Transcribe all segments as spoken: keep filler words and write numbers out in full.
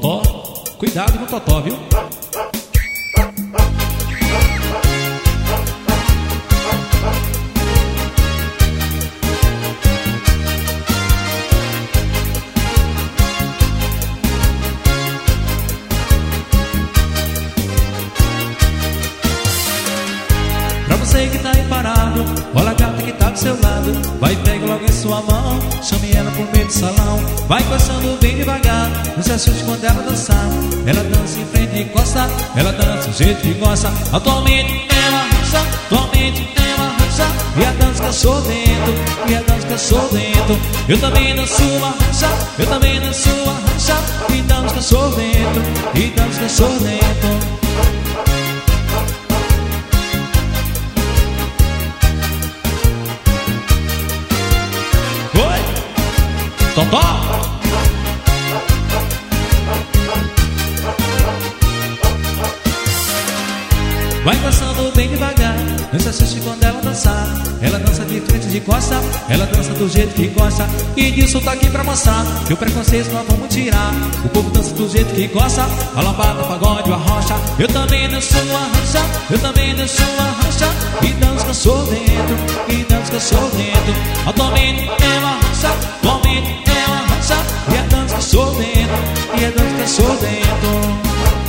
Totó, cuidado com o Totó, viu? Pra você que tá aí parado, olha a gata que tá do seu lado. Vai, pega logo em sua mão, chame ela pro meio do salão. Vai coçando bem devagar, não se assuste quando ela dançar. Ela dança em frente e costa, ela dança do jeito que gosta. Atualmente ela dança, atualmente ela dança. E a dança que eu sou dentro, e a dança que eu sou dentro. Eu também danço uma rancha, eu também danço uma rancha. E dança que eu sou dentro, e dança que eu sou dentro. Totó! Vai dançando bem devagar, não se assuste quando ela dançar. Ela dança de frente e de costa, ela dança do jeito que gosta. E disso tá aqui pra mostrar que o preconceito nós vamos tirar. O povo dança do jeito que gosta, a lambada, pagode, a rocha. Eu também danço uma rancha, eu também danço uma rancha. E dança que eu sou dentro, e dança que eu sou dentro. Atualmente é uma rancha, atualmente é uma rancha. E a dança que eu sou dentro, e a dança que eu sou dentro.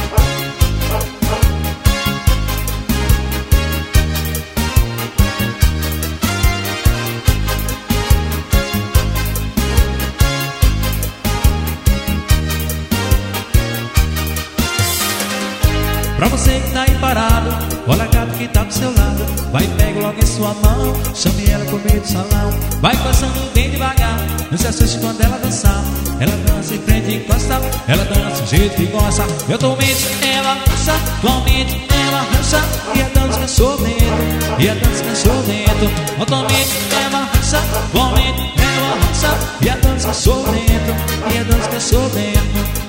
Pra você que tá aí parado, olha a gata que tá do seu lado. Vai, pega logo em sua mão, chame ela pro meio do salão. Vai passando bem devagar, não se assuste quando ela dançar. Ela dança em frente e encosta, ela dança do jeito que gosta. Eu atualmente ela dança, atualmente ela dança. E a dança que eu sou dentro, e a dança que eu sou dentro. Atualmente ela dança, atualmente ela dança. E a dança que eu sou dentro, e a dança que eu sou dentro.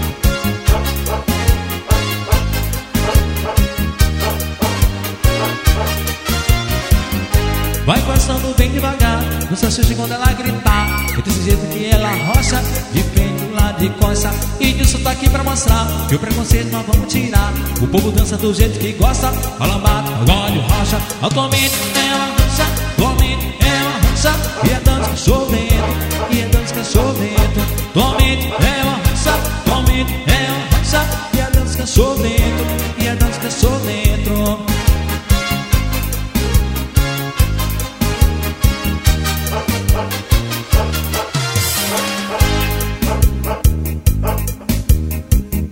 Vai passando bem devagar, não se assuste quando ela gritar. É desse jeito que ela rocha, de frente do lado de costa. E disso tá aqui pra mostrar que o preconceito nós vamos tirar. O povo dança do jeito que gosta, a lambada, agora rocha. Atualmente ela rocha, atualmente ela rocha. E a dança que eu sou dentro, e a dança que eu sou dentro. Atualmente ela rocha, atualmente ela rocha. E a dança que eu sou dentro,